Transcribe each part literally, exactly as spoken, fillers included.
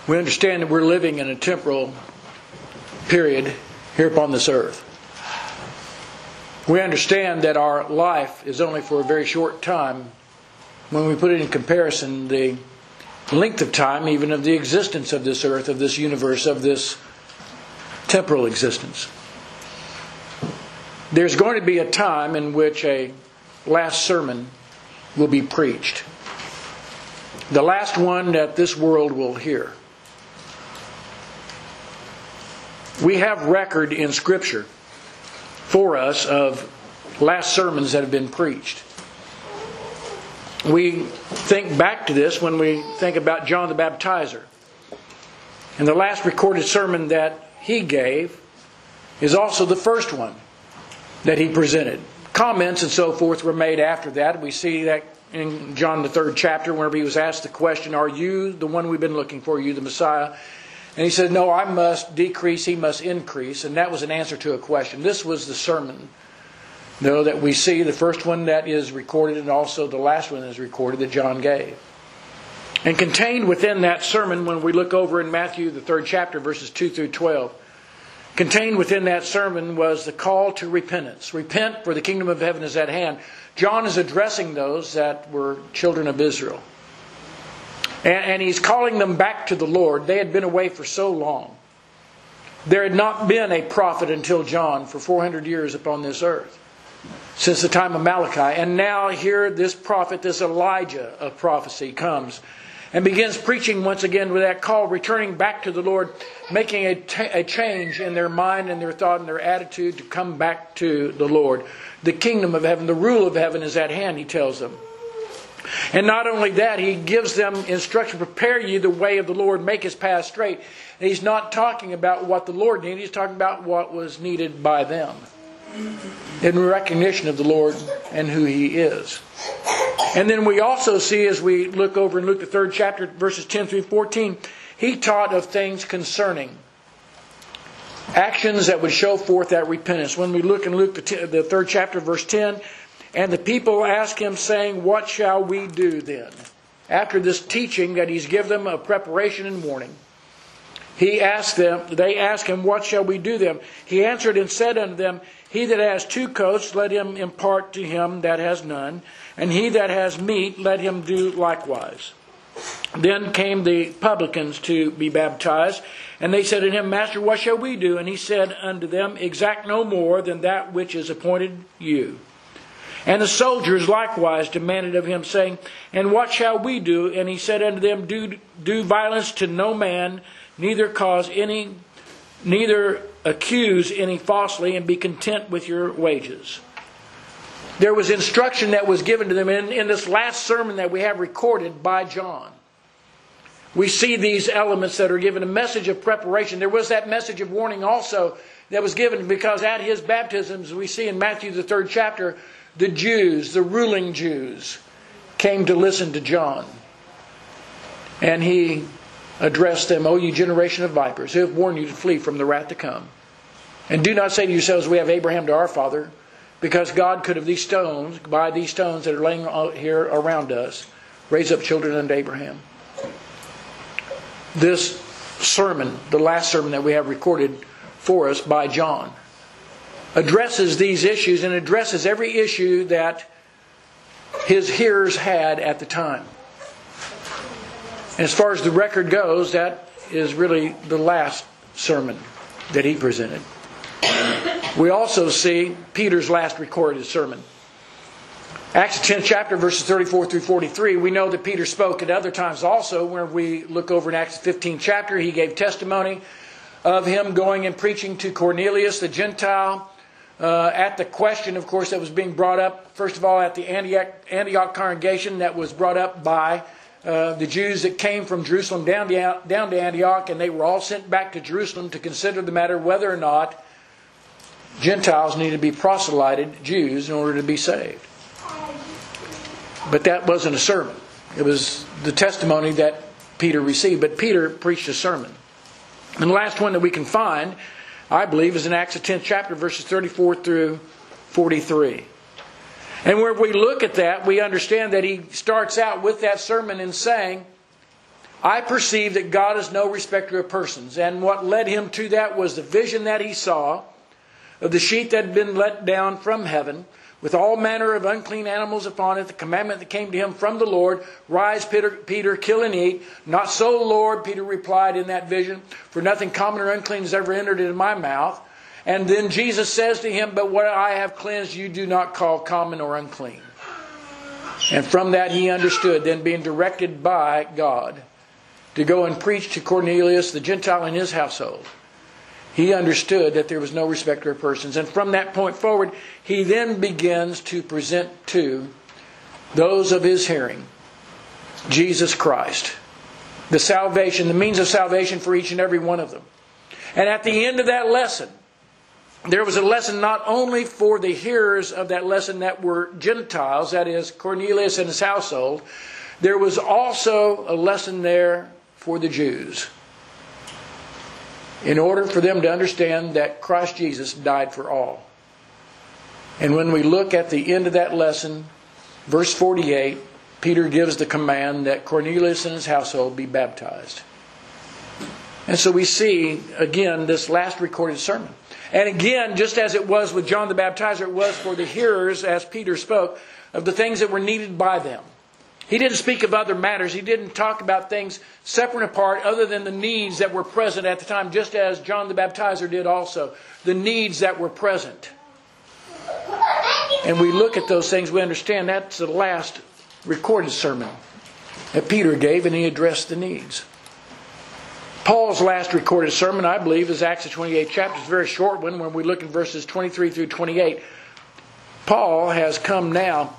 We understand that we're living in a temporal period here upon this earth. We understand that our life is only for a very short time. When we put it in comparison, the length of time, even of the existence of this earth, of this universe, of this temporal existence. There's going to be a time in which a last sermon will be preached. The last one that this world will hear. We have record in Scripture for us of last sermons that have been preached. We think back to this when we think about John the Baptizer. And the last recorded sermon that he gave is also the first one that he presented. Comments and so forth were made after that. We see that in John the third chapter, whenever he was asked the question, "Are you the one we've been looking for? Are you the Messiah?" And he said, "No, I must decrease, he must increase." And that was an answer to a question. This was the sermon, though, that we see, the first one that is recorded and also the last one that is recorded that John gave. And contained within that sermon, when we look over in Matthew, the third chapter, verses two through twelve, contained within that sermon was the call to repentance. Repent, for the kingdom of heaven is at hand. John is addressing those that were children of Israel. And he's calling them back to the Lord. They had been away for so long. There had not been a prophet until John for four hundred years upon this earth, since the time of Malachi. And now here this prophet, this Elijah of prophecy, comes and begins preaching once again with that call, returning back to the Lord, making a, t- a change in their mind and their thought and their attitude to come back to the Lord. The kingdom of heaven, the rule of heaven is at hand, he tells them. And not only that, he gives them instruction, prepare ye the way of the Lord, make his path straight. And he's not talking about what the Lord needed, he's talking about what was needed by them, in recognition of the Lord and who he is. And then we also see, as we look over in Luke the third chapter, verses ten through fourteen, he taught of things concerning actions that would show forth that repentance. When we look in Luke the, t- the third chapter, verse ten, and the people ask him, saying, "What shall we do then?" After this teaching that he's given them of preparation and warning, he asked them, they ask him, "What shall we do then?" He answered and said unto them, "He that has two coats, let him impart to him that has none, and he that has meat, let him do likewise." Then came the publicans to be baptized, and they said unto him, "Master, what shall we do?" And he said unto them, "Exact no more than that which is appointed you." And the soldiers likewise demanded of him, saying, "And what shall we do?" And he said unto them, Do, do violence to no man, neither cause any, neither accuse any falsely, and be content with your wages. There was instruction that was given to them in, in this last sermon that we have recorded by John. We see these elements that are given, a message of preparation. There was that message of warning also that was given, because at his baptisms, we see in Matthew the third chapter, the Jews, the ruling Jews, came to listen to John. And he addressed them, "O ye generation of vipers, who have warned you to flee from the wrath to come. And do not say to yourselves, we have Abraham to our father, because God could of these stones, by these stones that are laying here around us, raise up children unto Abraham." This sermon, the last sermon that we have recorded for us by John, addresses these issues and addresses every issue that his hearers had at the time. And as far as the record goes, that is really the last sermon that he presented. We also see Peter's last recorded sermon. Acts the tenth chapter, verses thirty-four through forty-three, we know that Peter spoke at other times also. Where we look over in Acts the fifteenth chapter, he gave testimony of him going and preaching to Cornelius the Gentile, uh, at the question, of course, that was being brought up, first of all, at the Antioch, Antioch congregation that was brought up by uh, the Jews that came from Jerusalem down to, down to Antioch, and they were all sent back to Jerusalem to consider the matter whether or not Gentiles needed to be proselyted Jews in order to be saved. But that wasn't a sermon. It was the testimony that Peter received. But Peter preached a sermon. And the last one that we can find, I believe, is in Acts the tenth chapter, verses thirty-four through forty-three. And where we look at that, we understand that he starts out with that sermon in saying, I perceive that God is no respecter of persons. And what led him to that was the vision that he saw of the sheet that had been let down from heaven, with all manner of unclean animals upon it, the commandment that came to him from the Lord, rise, Peter, Peter, kill and eat. Not so, Lord, Peter replied in that vision, for nothing common or unclean has ever entered into my mouth. And then Jesus says to him, but what I have cleansed you do not call common or unclean. And from that he understood, then being directed by God to go and preach to Cornelius, the Gentile, in his household. He understood that there was no respecter of persons. And from that point forward, he then begins to present to those of his hearing Jesus Christ, the salvation, the means of salvation for each and every one of them. And at the end of that lesson, there was a lesson not only for the hearers of that lesson that were Gentiles, that is Cornelius and his household, there was also a lesson there for the Jews, in order for them to understand that Christ Jesus died for all. And when we look at the end of that lesson, verse forty-eight, Peter gives the command that Cornelius and his household be baptized. And so we see, again, this last recorded sermon. And again, just as it was with John the Baptizer, it was for the hearers, as Peter spoke, of the things that were needed by them. He didn't speak of other matters. He didn't talk about things separate and apart other than the needs that were present at the time, just as John the Baptizer did also. The needs that were present. And we look at those things, we understand that's the last recorded sermon that Peter gave, and he addressed the needs. Paul's last recorded sermon, I believe, is Acts the twenty-eighth chapter. It's a very short one when we look in verses twenty-three through twenty-eight. Paul has come now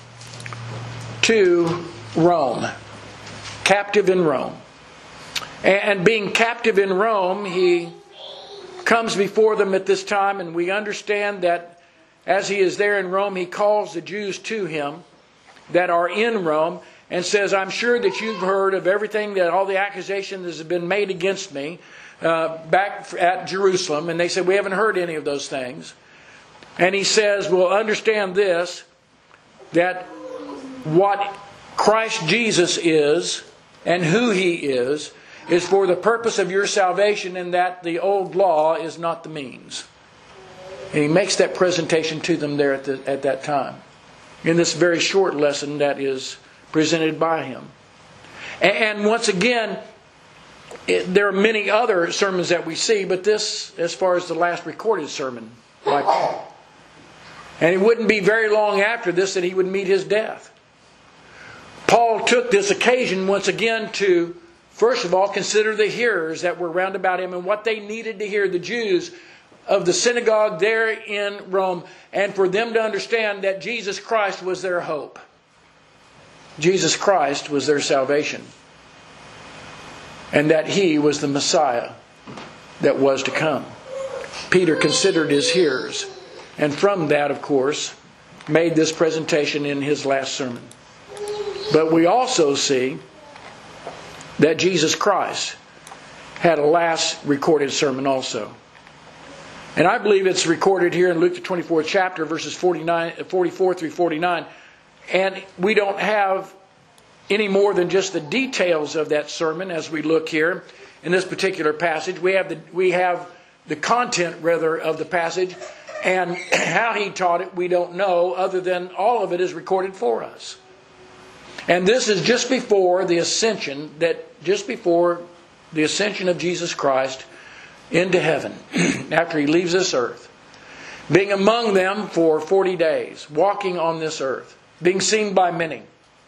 to Rome, captive in Rome. And being captive in Rome, he comes before them at this time, and we understand that as he is there in Rome, he calls the Jews to him that are in Rome and says, I'm sure that you've heard of everything, that all the accusations that have been made against me uh, back at Jerusalem. And they said, we haven't heard any of those things. And he says, well, understand this, that what Christ Jesus is and who he is, is for the purpose of your salvation, and that the old law is not the means. And he makes that presentation to them there at, the, at that time, in this very short lesson that is presented by him. And once again, it, there are many other sermons that we see, but this, as far as the last recorded sermon by Paul. And it wouldn't be very long after this that he would meet his death. Paul took this occasion once again to, first of all, consider the hearers that were round about him and what they needed to hear, the Jews of the synagogue there in Rome, and for them to understand that Jesus Christ was their hope. Jesus Christ was their salvation. And that he was the Messiah that was to come. Peter considered his hearers, and from that, of course, made this presentation in his last sermon. But we also see that Jesus Christ had a last recorded sermon also. And I believe it's recorded here in Luke the twenty-fourth chapter, verses forty-nine, forty-four through forty-nine. And we don't have any more than just the details of that sermon as we look here in this particular passage. We have the, we have the content, rather, of the passage. And how he taught it, we don't know, other than all of it is recorded for us. And this is just before the ascension, that just before the ascension of Jesus Christ into heaven, after he leaves this earth, being among them for forty days, walking on this earth, being seen by many.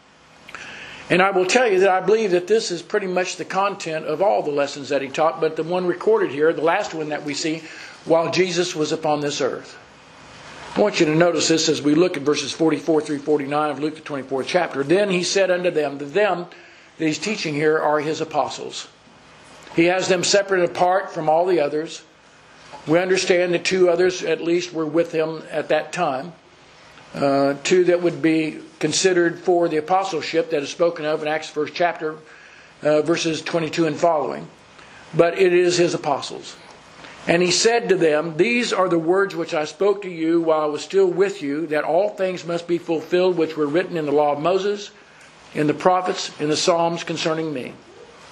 And I will tell you that I believe that this is pretty much the content of all the lessons that he taught, but the one recorded here, the last one that we see, while Jesus was upon this earth. I want you to notice this as we look at verses forty-four through forty-nine of Luke the twenty-fourth chapter. Then he said unto them, the them that he's teaching here are his apostles. He has them separate apart from all the others. We understand that two others at least were with him at that time. Uh, two that would be considered for the apostleship that is spoken of in Acts first chapter, uh, verses twenty-two and following. But it is his apostles. And he said to them, these are the words which I spoke to you while I was still with you, that all things must be fulfilled which were written in the law of Moses, in the prophets, in the Psalms concerning me.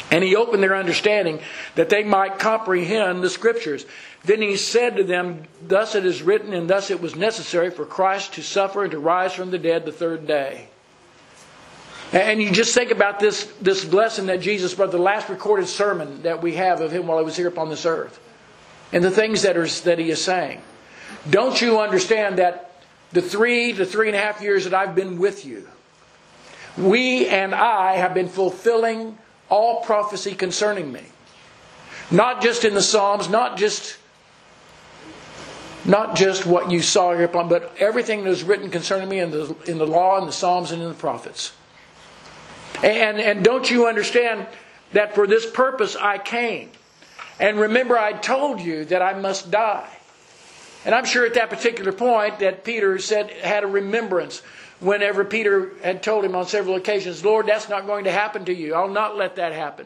And he opened their understanding that they might comprehend the Scriptures. Then he said to them, thus it is written, and thus it was necessary for Christ to suffer and to rise from the dead the third day. And you just think about this, this lesson that Jesus brought, the last recorded sermon that we have of him while he was here upon this earth. And the things that, are, that he is saying. Don't you understand that the three to three and a half years that I've been with you, we and I have been fulfilling all prophecy concerning me. Not just in the Psalms, not just not just what you saw here upon, but everything that was written concerning me in the in the law and the Psalms and in the prophets. And and don't you understand that for this purpose I came? And remember, I told you that I must die. And I'm sure at that particular point that Peter said had a remembrance. Whenever Peter had told him on several occasions, Lord, that's not going to happen to you. I'll not let that happen.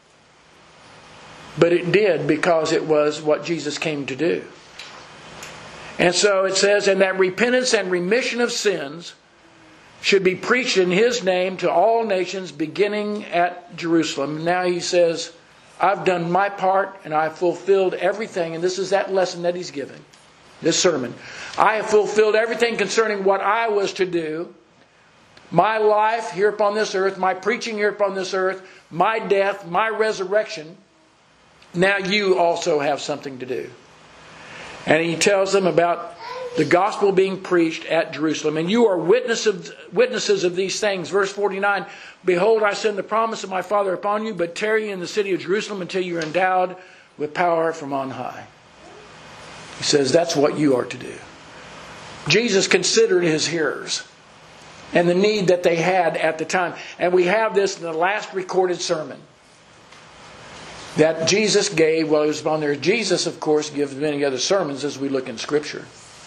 But it did, because it was what Jesus came to do. And so it says, and that repentance and remission of sins should be preached in his name to all nations, beginning at Jerusalem. Now he says, I've done my part and I've fulfilled everything. And this is that lesson that he's giving. This sermon. I have fulfilled everything concerning what I was to do. My life here upon this earth, my preaching here upon this earth, my death, my resurrection. Now you also have something to do. And he tells them about the gospel being preached at Jerusalem. And you are witnesses, witnesses of these things. Verse forty-nine, behold, I send the promise of my Father upon you, but tarry in the city of Jerusalem until you are endowed with power from on high. He says that's what you are to do. Jesus considered his hearers and the need that they had at the time. And we have this in the last recorded sermon that Jesus gave while he was upon there. Jesus, of course, gives many other sermons as we look in Scripture.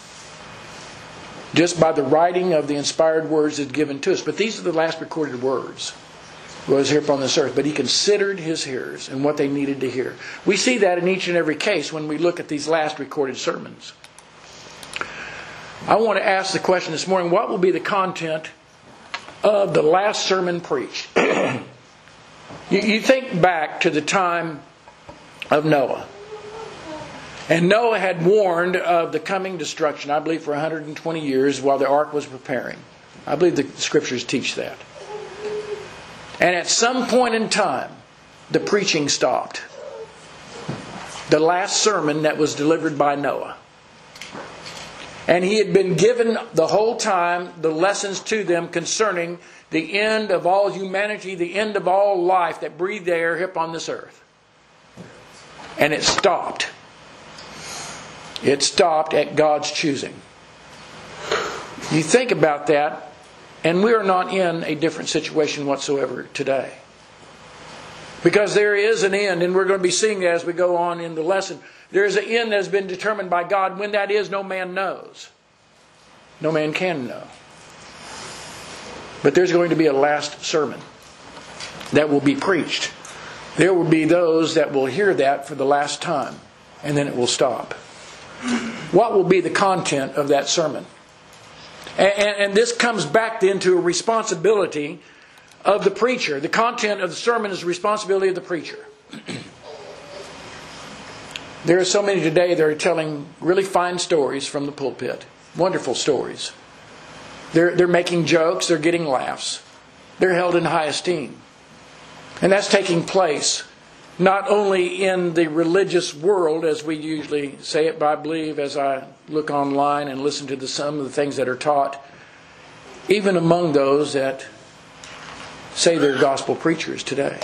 Just by the writing of the inspired words that's given to us. But these are the last recorded words while he was here upon this earth. But he considered his hearers and what they needed to hear. We see that in each and every case when we look at these last recorded sermons. I want to ask the question this morning, what will be the content of the last sermon preached? you, you think back to the time of Noah. And Noah had warned of the coming destruction, I believe, for one hundred twenty years while the ark was preparing. I believe the Scriptures teach that. And at some point in time, the preaching stopped. The last sermon that was delivered by Noah. And he had been given the whole time the lessons to them concerning the end of all humanity, the end of all life that breathed air here upon this earth. And it stopped. It stopped at God's choosing. You think about that, and we are not in a different situation whatsoever today. Because there is an end, and we're going to be seeing that as we go on in the lesson. There is an end that has been determined by God. When that is, no man knows. No man can know. But there's going to be a last sermon that will be preached. There will be those that will hear that for the last time, and then it will stop. What will be the content of that sermon? And, and, and this comes back then to a responsibility of the preacher. The content of the sermon is the responsibility of the preacher. There are so many today that are telling really fine stories from the pulpit. Wonderful stories. They're, they're making jokes. They're getting laughs. They're held in high esteem. And that's taking place not only in the religious world, as we usually say it, but I believe as I look online and listen to the, some of the things that are taught, even among those that say they're gospel preachers today.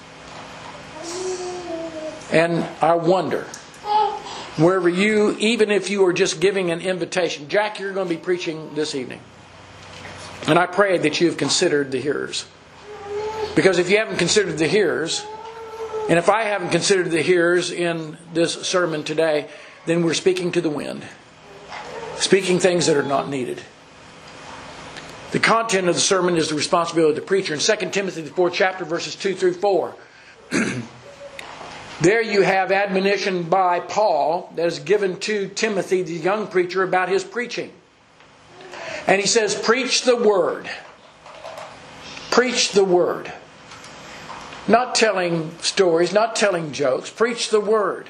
And I wonder, wherever you, even if you are just giving an invitation, Jack, you're going to be preaching this evening. And I pray that you have considered the hearers. Because if you haven't considered the hearers, and if I haven't considered the hearers in this sermon today, then we're speaking to the wind. Speaking things that are not needed. The content of the sermon is the responsibility of the preacher. In Second Timothy, the fourth chapter, verses two through four. There you have admonition by Paul that is given to Timothy, the young preacher, about his preaching. And he says, preach the word. Preach the word. Not telling stories, not telling jokes. Preach the Word.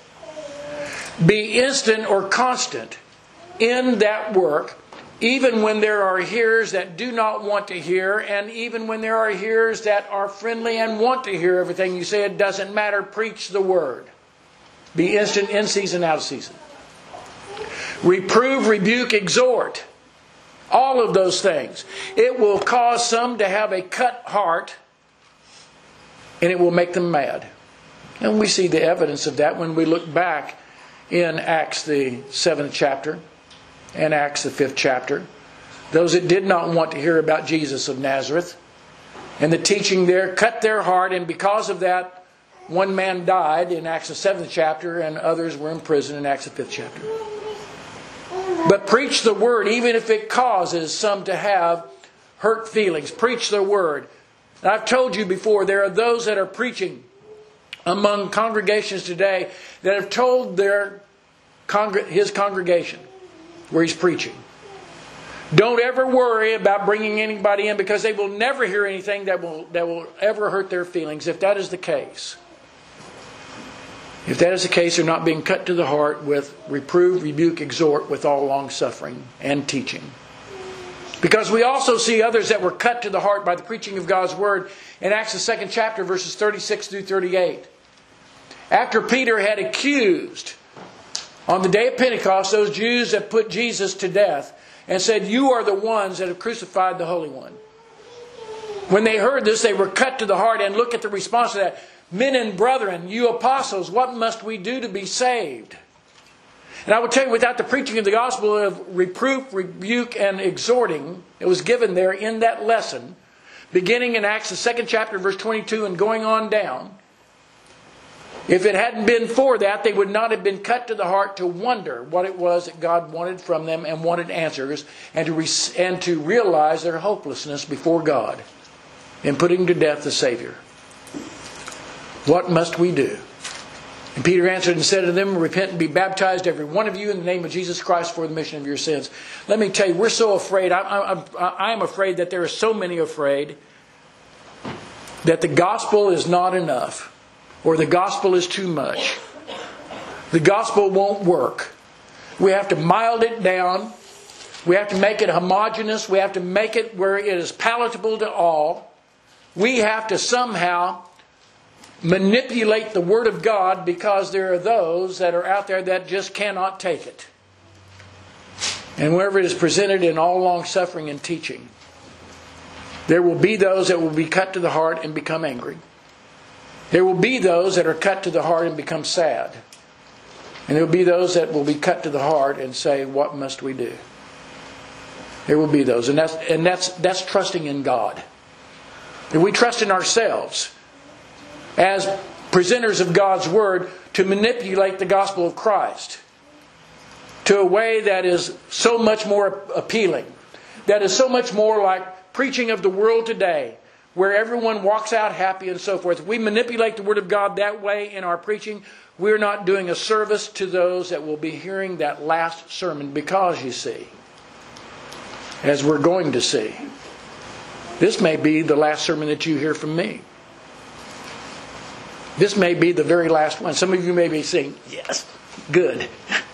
Be instant or constant in that work, even when there are hearers that do not want to hear, and even when there are hearers that are friendly and want to hear everything you say. It doesn't matter. Preach the Word. Be instant in season, out of season. Reprove, rebuke, exhort. All of those things. It will cause some to have a cut heart, and it will make them mad. And we see the evidence of that when we look back in Acts the seventh chapter and Acts the fifth chapter. Those that did not want to hear about Jesus of Nazareth and the teaching there cut their heart, and because of that, one man died in Acts the seventh chapter and others were in prison in Acts the fifth chapter. But preach the Word, even if it causes some to have hurt feelings. Preach the Word. And I've told you before, there are those that are preaching among congregations today that have told their congr- his congregation where he's preaching, don't ever worry about bringing anybody in, because they will never hear anything that will that will ever hurt their feelings. If that is the case, if that is the case, they're not being cut to the heart with reprove, rebuke, exhort with all long suffering and teaching. Because we also see others that were cut to the heart by the preaching of God's Word in Acts the second chapter, verses thirty-six through thirty-eight. After Peter had accused, on the day of Pentecost, those Jews that put Jesus to death and said, you are the ones that have crucified the Holy One. When they heard this, they were cut to the heart. And look at the response to that. Men and brethren, you apostles, what must we do to be saved? And I will tell you, without the preaching of the gospel of reproof, rebuke, and exhorting, it was given there in that lesson, beginning in Acts the second chapter, verse twenty-two, and going on down, if it hadn't been for that, they would not have been cut to the heart to wonder what it was that God wanted from them and wanted answers, and to, re- and to realize their hopelessness before God in putting to death the Savior. What must we do? And Peter answered and said to them, repent and be baptized, every one of you, in the name of Jesus Christ for the remission of your sins. Let me tell you, we're so afraid. I'm, I'm, I'm afraid that there are so many afraid that the gospel is not enough, or the gospel is too much. The gospel won't work. We have to mild it down. We have to make it homogeneous. We have to make it where it is palatable to all. We have to somehow manipulate the Word of God, because there are those that are out there that just cannot take it. And wherever it is presented in all long suffering and teaching, there will be those that will be cut to the heart and become angry. There will be those that are cut to the heart and become sad. And there will be those that will be cut to the heart and say, what must we do? There will be those. And that's, and that's, that's trusting in God. If we trust in ourselves as presenters of God's Word to manipulate the gospel of Christ to a way that is so much more appealing, that is so much more like preaching of the world today, where everyone walks out happy and so forth. If we manipulate the Word of God that way in our preaching, we're not doing a service to those that will be hearing that last sermon, because, you see, as we're going to see, this may be the last sermon that you hear from me. This may be the very last one. Some of you may be saying, yes, good.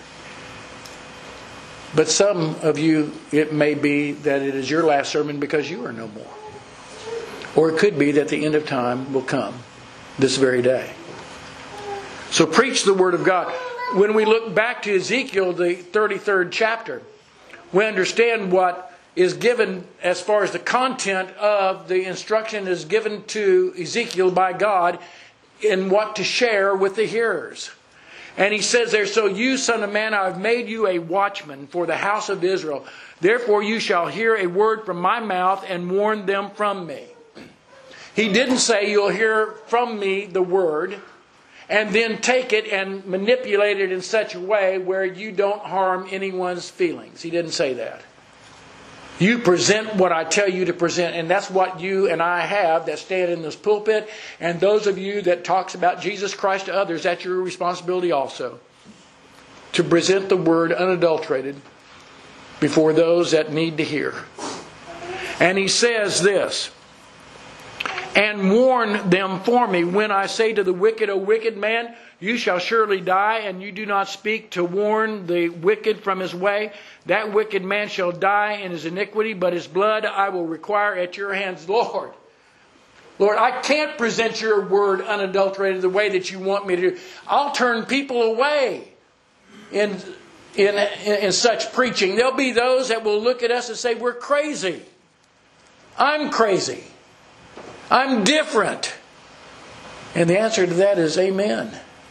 But some of you, it may be that it is your last sermon because you are no more. Or it could be that the end of time will come this very day. So preach the Word of God. When we look back to Ezekiel, the thirty-third chapter, we understand what is given as far as the content of the instruction is given to Ezekiel by God in what to share with the hearers. And he says there, so you, son of man, I have made you a watchman for the house of Israel. Therefore you shall hear a word from my mouth and warn them from me. He didn't say you'll hear from me the word and then take it and manipulate it in such a way where you don't harm anyone's feelings. He didn't say that. You present what I tell you to present, and that's what you and I have that stand in this pulpit, and those of you that talks about Jesus Christ to others, that's your responsibility also. To present the Word unadulterated before those that need to hear. And he says this, and warn them for me. When I say to the wicked, O wicked man, you shall surely die, and you do not speak to warn the wicked from his way, that wicked man shall die in his iniquity, but his blood I will require at your hands. Lord, Lord, I can't present your word unadulterated the way that you want me to do. I'll turn people away in, in, in such preaching. There'll be those that will look at us and say, we're crazy. I'm crazy. I'm different. And the answer to that is amen.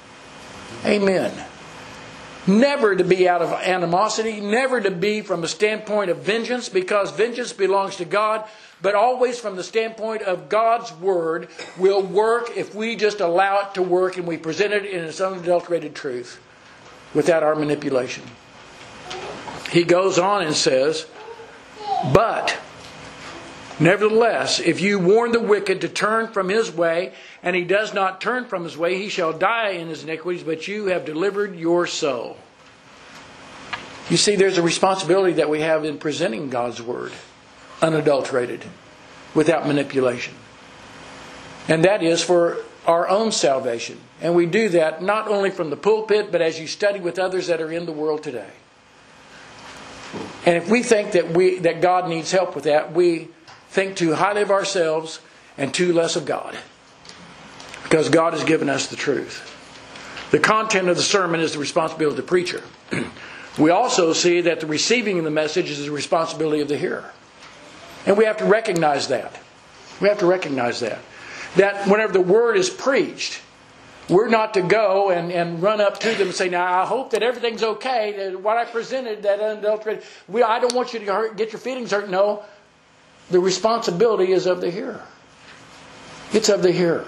Amen. Never to be out of animosity, never to be from a standpoint of vengeance, because vengeance belongs to God, but always from the standpoint of God's Word will work if we just allow it to work and we present it in its unadulterated truth without our manipulation. He goes on and says, but nevertheless, if you warn the wicked to turn from his way, and he does not turn from his way, he shall die in his iniquities, but you have delivered your soul. You see, there's a responsibility that we have in presenting God's Word, unadulterated, without manipulation. And that is for our own salvation. And we do that not only from the pulpit, but as you study with others that are in the world today. And if we think that we that God needs help with that, we think too highly of ourselves and too less of God. Because God has given us the truth. The content of the sermon is the responsibility of the preacher. We also see that the receiving of the message is the responsibility of the hearer. And we have to recognize that. We have to recognize that. That whenever the word is preached, we're not to go and, and run up to them and say, now I hope that everything's okay, that what I presented, that unadulterated, we, I don't want you to hurt, get your feelings hurt. No, the responsibility is of the hearer. It's of the hearer.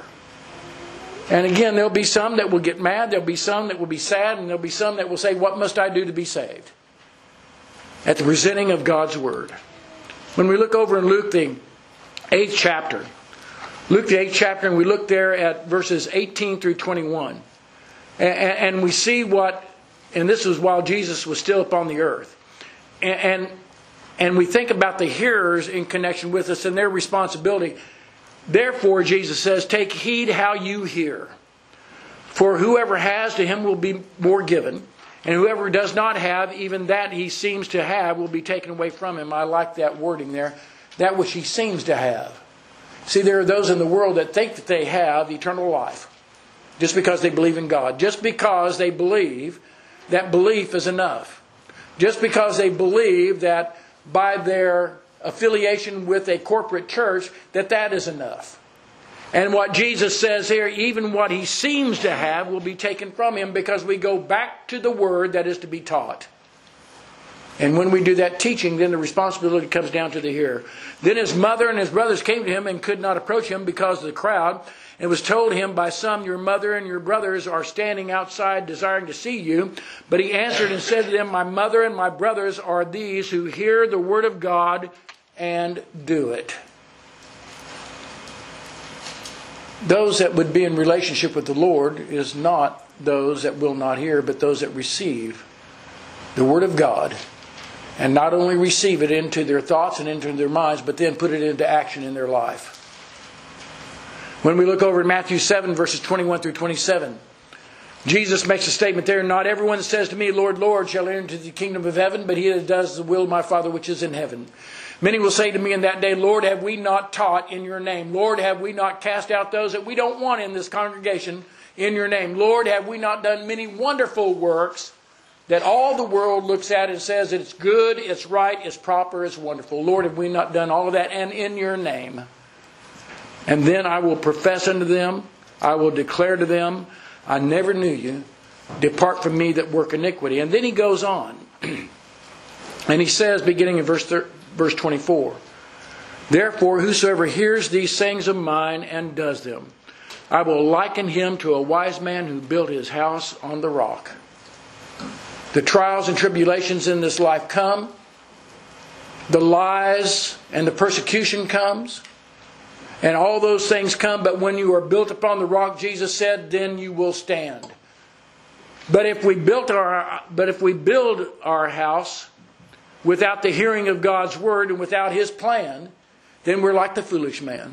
And again, there'll be some that will get mad, there'll be some that will be sad, and there'll be some that will say, what must I do to be saved? At the presenting of God's Word. When we look over in Luke, the eighth chapter, Luke the eighth chapter, and we look there at verses eighteen through twenty-one. And, and we see what, and this was while Jesus was still upon the earth. And, and, and we think about the hearers in connection with us and their responsibility. Therefore, Jesus says, take heed how you hear. For whoever has, to him will be more given. And whoever does not have, even that he seems to have will be taken away from him. I like that wording there. That which he seems to have. See, there are those in the world that think that they have eternal life. Just because they believe in God. Just because they believe that belief is enough. Just because they believe that by their affiliation with a corporate church, that that is enough. And what Jesus says here, even what he seems to have will be taken from him, because we go back to the word that is to be taught. And when we do that teaching, then the responsibility comes down to the hearer. Then his mother and his brothers came to him and could not approach him because of the crowd. It was told him by some, your mother and your brothers are standing outside desiring to see you. But he answered and said to them, my mother and my brothers are these who hear the word of God and do it. Those that would be in relationship with the Lord is not those that will not hear, but those that receive the word of God. And not only receive it into their thoughts and into their minds, but then put it into action in their life. When we look over in Matthew seven, verses twenty-one through twenty-seven, Jesus makes a statement there, not everyone that says to me, Lord, Lord, shall enter into the kingdom of heaven, but he that does the will of my Father which is in heaven. Many will say to me in that day, Lord, have we not taught in your name? Lord, have we not cast out those that we don't want in this congregation in your name? Lord, have we not done many wonderful works that all the world looks at and says it's good, it's right, it's proper, it's wonderful? Lord, have we not done all of that, and in your name? And then I will profess unto them, I will declare to them, I never knew you. Depart from me that work iniquity. And then he goes on. And he says, beginning in verse verse twenty-four, therefore whosoever hears these sayings of mine and does them, I will liken him to a wise man who built his house on the rock. The trials and tribulations in this life come. The lies and the persecution comes. And all those things come, but when you are built upon the rock, Jesus said, then you will stand. But if we built our, but if we build our house without the hearing of God's word and without his plan, then we're like the foolish man.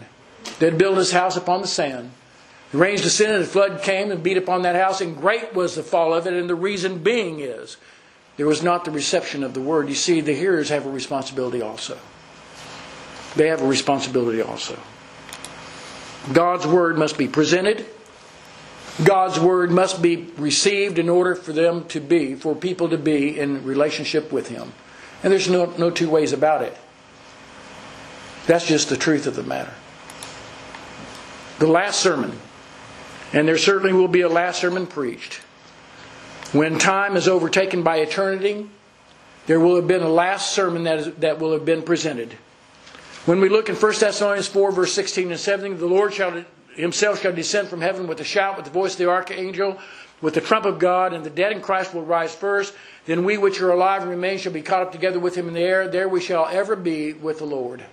that had built his house upon the sand. The rains descended, and the flood came and beat upon that house, and great was the fall of it. And the reason being is, there was not the reception of the word. You see, the hearers have a responsibility also. They have a responsibility also. God's word must be presented. God's word must be received in order for them to be, for people to be in relationship with Him. And there's no, no two ways about it. That's just the truth of the matter. The last sermon, and there certainly will be a last sermon preached. When time is overtaken by eternity, there will have been a last sermon that, is, that will have been presented. When we look in First Thessalonians four, verse sixteen and seventeen, the Lord shall Himself shall descend from heaven with a shout, with the voice of the archangel, with the trump of God, and the dead in Christ will rise first. Then we which are alive and remain shall be caught up together with Him in the air. There we shall ever be with the Lord.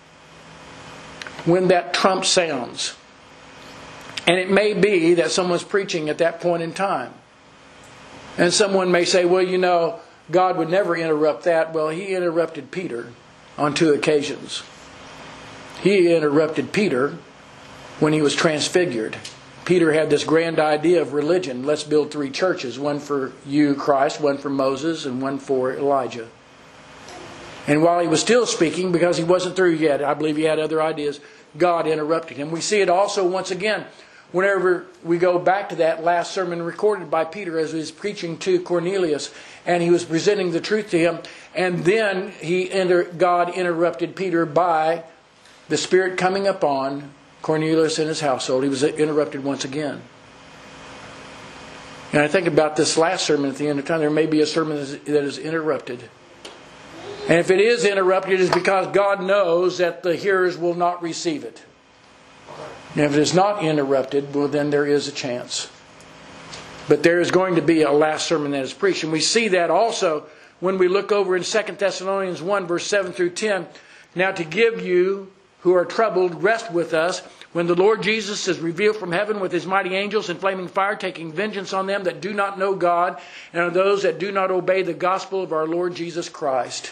When that trump sounds. And it may be that someone's preaching at that point in time. And someone may say, well, you know, God would never interrupt that. Well, He interrupted Peter on two occasions. He interrupted Peter when he was transfigured. Peter had this grand idea of religion. Let's build three churches. One for you, Christ, one for Moses, and one for Elijah. And while he was still speaking, because he wasn't through yet, I believe he had other ideas, God interrupted him. We see it also once again whenever we go back to that last sermon recorded by Peter as he was preaching to Cornelius, and he was presenting the truth to him. And then he enter, God interrupted Peter by the Spirit coming upon Cornelius and his household. He was interrupted once again. And I think about this last sermon at the end of time. There may be a sermon that is interrupted. And if it is interrupted, it is because God knows that the hearers will not receive it. And if it is not interrupted, well, then there is a chance. But there is going to be a last sermon that is preached. And we see that also when we look over in Second Thessalonians one, verse seven through ten. Now to give you who are troubled rest with us, when the Lord Jesus is revealed from heaven with His mighty angels in flaming fire, taking vengeance on them that do not know God, and on those that do not obey the gospel of our Lord Jesus Christ.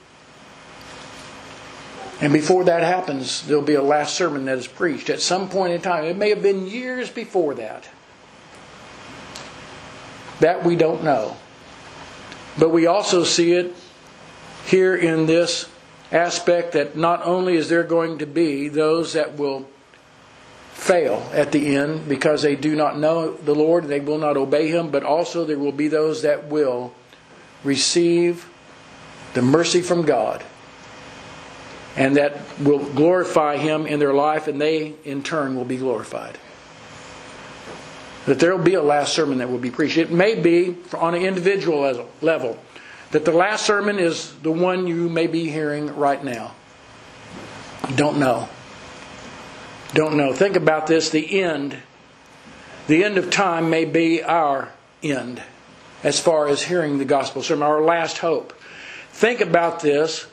And before that happens, there will be a last sermon that is preached at some point in time. It may have been years before that. That we don't know. But we also see it here in this aspect that not only is there going to be those that will fail at the end because they do not know the Lord, they will not obey Him, but also there will be those that will receive the mercy from God and that will glorify Him in their life, and they in turn will be glorified. That there will be a last sermon that will be preached. It may be on an individual level. That the last sermon is the one you may be hearing right now. Don't know. Don't know. Think about this. The end. The end of time may be our end as far as hearing the gospel sermon. Our last hope. Think about this.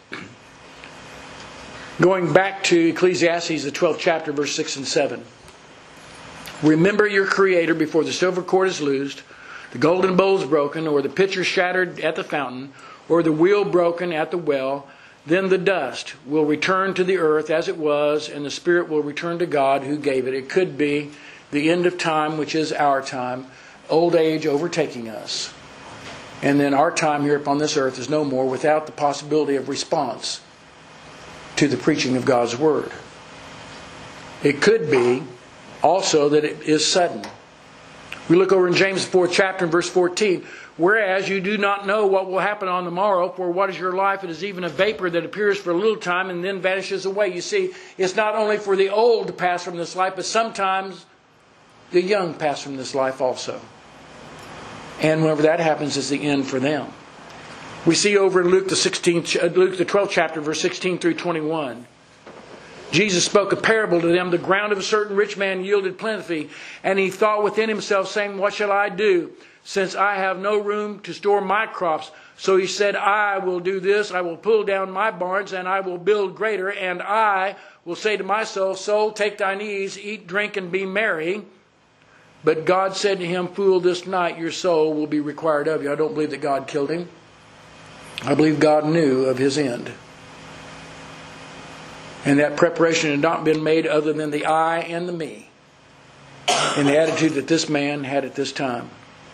Going back to Ecclesiastes, the twelfth chapter, verse six and seven. Remember your Creator before the silver cord is loosed, the golden bowl is broken, or the pitcher shattered at the fountain, or the wheel broken at the well. Then the dust will return to the earth as it was, and the spirit will return to God who gave it. It could be the end of time, which is our time, old age overtaking us. And then our time here upon this earth is no more without the possibility of response to the preaching of God's Word. It could be also that it is sudden. We look over in James, the fourth chapter, and verse fourteen. Whereas you do not know what will happen on the morrow, for what is your life? It is even a vapor that appears for a little time and then vanishes away. You see, it's not only for the old to pass from this life, but sometimes the young pass from this life also. And whenever that happens, it's the end for them. We see over in Luke the sixteenth, Luke the twelfth chapter, verse sixteen through twenty-one. Jesus spoke a parable to them. The ground of a certain rich man yielded plenty, and he thought within himself, saying, what shall I do, since I have no room to store my crops? So he said, I will do this. I will pull down my barns, and I will build greater. And I will say to my soul, soul, take thine ease, eat, drink, and be merry. But God said to him, fool, this night your soul will be required of you. I don't believe that God killed him. I believe God knew of his end. And that preparation had not been made other than the I and the me, and the attitude that this man had at this time.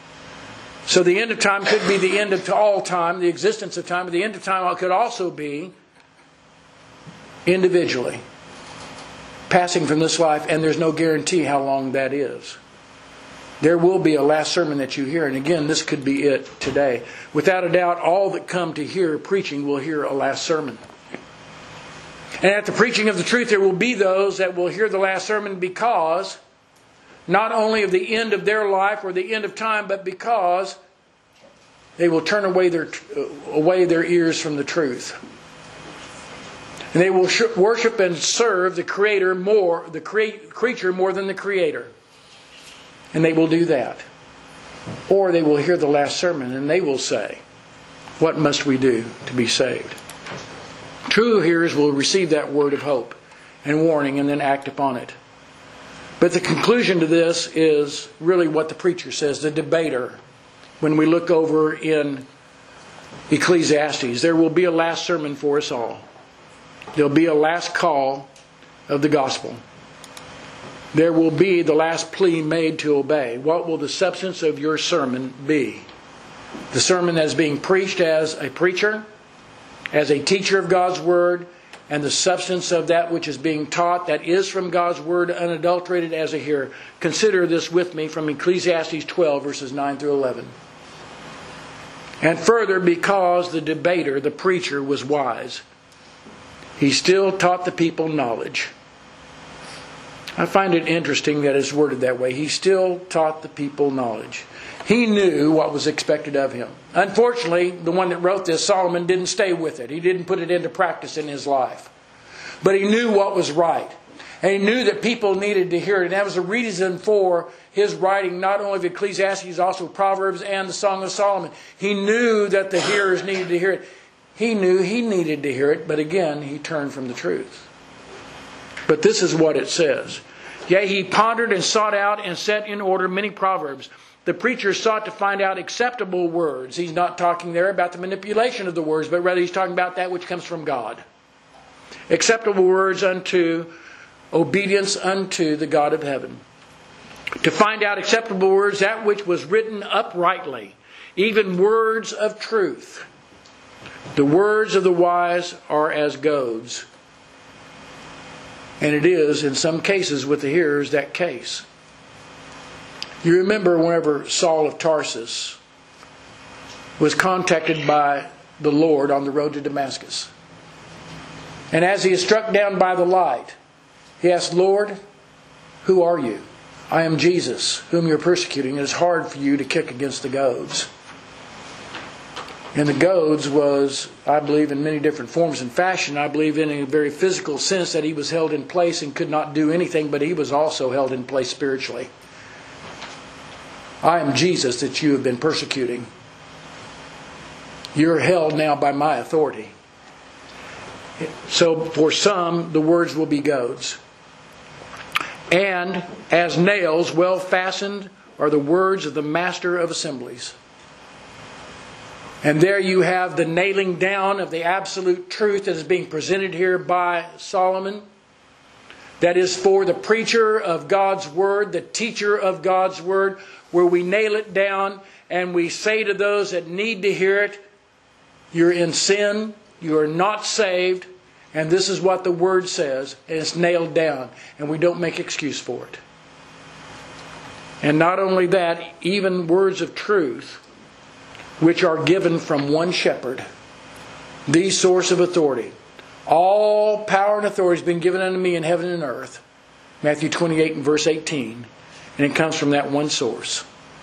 So the end of time could be the end of all time, the existence of time, but the end of time could also be individually passing from this life, and there's no guarantee how long that is. There will be a last sermon that you hear, and again, this could be it today. Without a doubt, all that come to hear preaching will hear a last sermon. And at the preaching of the truth, there will be those that will hear the last sermon because not only of the end of their life or the end of time, but because they will turn away their away their ears from the truth. And they will worship and serve the Creator more, the cre- creature more than the Creator. And they will do that. Or they will hear the last sermon and they will say, "What must we do to be saved?" True hearers will receive that word of hope and warning and then act upon it. But the conclusion to this is really what the preacher says, the debater. When we look over in Ecclesiastes, there will be a last sermon for us all. There will be a last call of the gospel. There will be the last plea made to obey. What will the substance of your sermon be? The sermon that is being preached as a preacher, as a teacher of God's Word, and the substance of that which is being taught that is from God's Word unadulterated as a hearer. Consider this with me from Ecclesiastes twelve, verses nine through eleven. And further, because the debater, the preacher, was wise, he still taught the people knowledge. I find it interesting that it's worded that way. He still taught the people knowledge. He knew what was expected of him. Unfortunately, the one that wrote this, Solomon, didn't stay with it. He didn't put it into practice in his life. But he knew what was right. And he knew that people needed to hear it. And that was the reason for his writing, not only of Ecclesiastes, also Proverbs and the Song of Solomon. He knew that the hearers needed to hear it. He knew he needed to hear it, but again, he turned from the truth. But this is what it says. Yea, he pondered and sought out and set in order many proverbs. The preacher sought to find out acceptable words. He's not talking there about the manipulation of the words, but rather he's talking about that which comes from God. Acceptable words unto obedience unto the God of heaven. To find out acceptable words, that which was written uprightly, even words of truth. The words of the wise are as goads. And it is, in some cases, with the hearers, that case. You remember whenever Saul of Tarsus was contacted by the Lord on the road to Damascus. And as he is struck down by the light, he asked, "Lord, who are you?" "I am Jesus, whom you're persecuting. It is hard for you to kick against the goads." And the goads was, I believe, in many different forms and fashion. I believe in a very physical sense that he was held in place and could not do anything, but he was also held in place spiritually. "I am Jesus that you have been persecuting. You're held now by my authority." So for some, the words will be goads. "And as nails well fastened are the words of the master of assemblies." And there you have the nailing down of the absolute truth that is being presented here by Solomon. That is for the preacher of God's Word, the teacher of God's Word, where we nail it down and we say to those that need to hear it, you're in sin, you are not saved, and this is what the Word says, and it's nailed down, and we don't make excuse for it. And not only that, even words of truth, which are given from one shepherd, the source of authority. "All power and authority has been given unto me in heaven and earth." Matthew twenty-eight and verse eighteen. And it comes from that one source.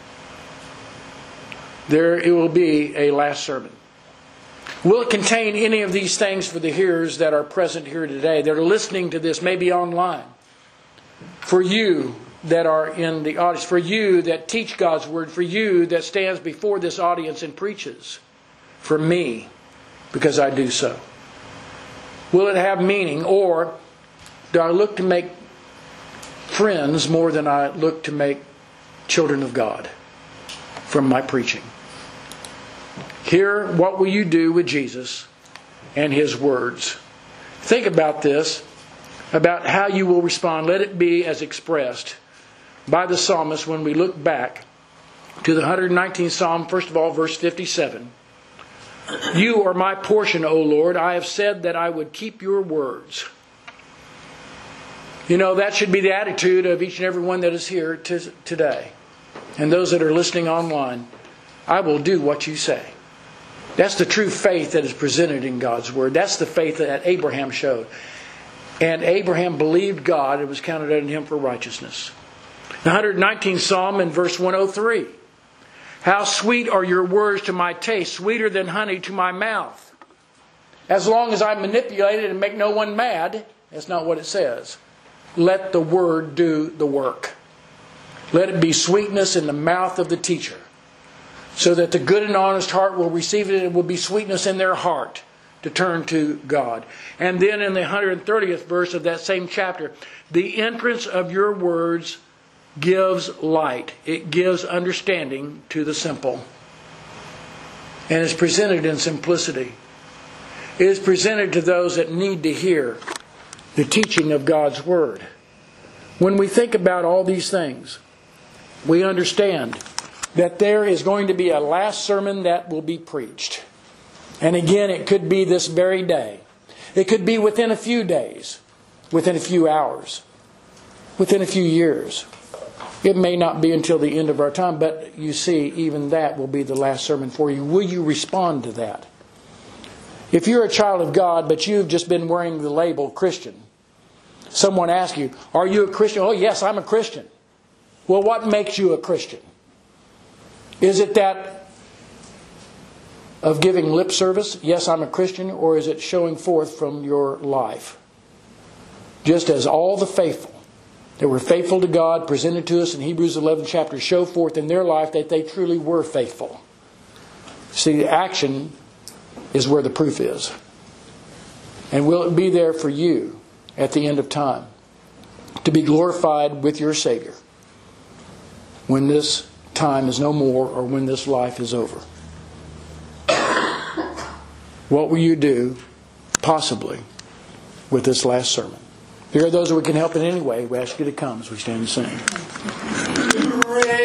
There it will be a last sermon. Will it contain any of these things for the hearers that are present here today, that are listening to this, maybe online? For you that are in the audience, for you that teach God's Word, for you that stands before this audience and preaches, for me, because I do so. Will it have meaning, or do I look to make friends more than I look to make children of God from my preaching? Here, what will you do with Jesus and His words? Think about this. about how you will respond, let it be as expressed by the psalmist when we look back to the one hundred nineteenth Psalm, first of all, verse fifty-seven. You are my portion, O Lord. I have said that I would keep your words. You know, that should be the attitude of each and every one that is here to, today. And those that are listening online. I will do what you say. That's the true faith that is presented in God's Word. That's the faith that Abraham showed. And Abraham believed God. It was counted unto him for righteousness. The one hundred nineteenth Psalm in verse one oh three. How sweet are your words to my taste, sweeter than honey to my mouth. As long as I manipulate it and make no one mad, that's not what it says. Let the Word do the work. Let it be sweetness in the mouth of the teacher, so that the good and honest heart will receive it, and it will be sweetness in their heart to turn to God. And then in the one hundred thirtieth verse of that same chapter, the entrance of your words gives light. It gives understanding to the simple. And is presented in simplicity. It is presented to those that need to hear the teaching of God's Word. When we think about all these things, we understand that there is going to be a last sermon that will be preached. And again, it could be this very day. It could be within a few days, within a few hours, within a few years. It may not be until the end of our time, but you see, even that will be the last sermon for you. Will you respond to that? If you're a child of God, but you've just been wearing the label Christian, someone asks you, are you a Christian? Oh, yes, I'm a Christian. Well, what makes you a Christian? Is it that of giving lip service, yes, I'm a Christian, or is it showing forth from your life? Just as all the faithful that were faithful to God presented to us in Hebrews eleventh chapter show forth in their life that they truly were faithful. See, the action is where the proof is. And will it be there for you at the end of time to be glorified with your Savior when this time is no more, or when this life is over? What will you do, possibly, with this last sermon? Here are those that we can help in any way. We ask you to come as we stand and sing.